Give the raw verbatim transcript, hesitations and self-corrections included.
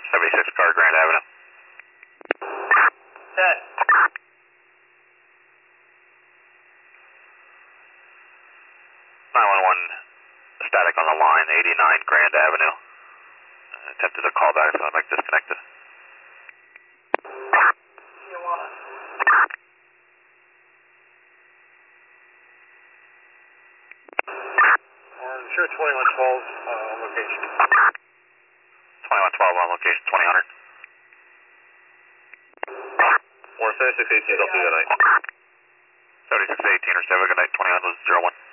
seventy-six car, Grand Avenue. Set. nine one one, static on the line, eighty-nine Grand Avenue. Uh, attempted to call back, so I'm like disconnected. Sure, twenty-one twelve uh, on location. twenty-one twelve on location, twenty hundred. Or seventy-six eighteen, I'll see you tonight. seventy-six eighteen or seven, good night, twenty hundred, zero one.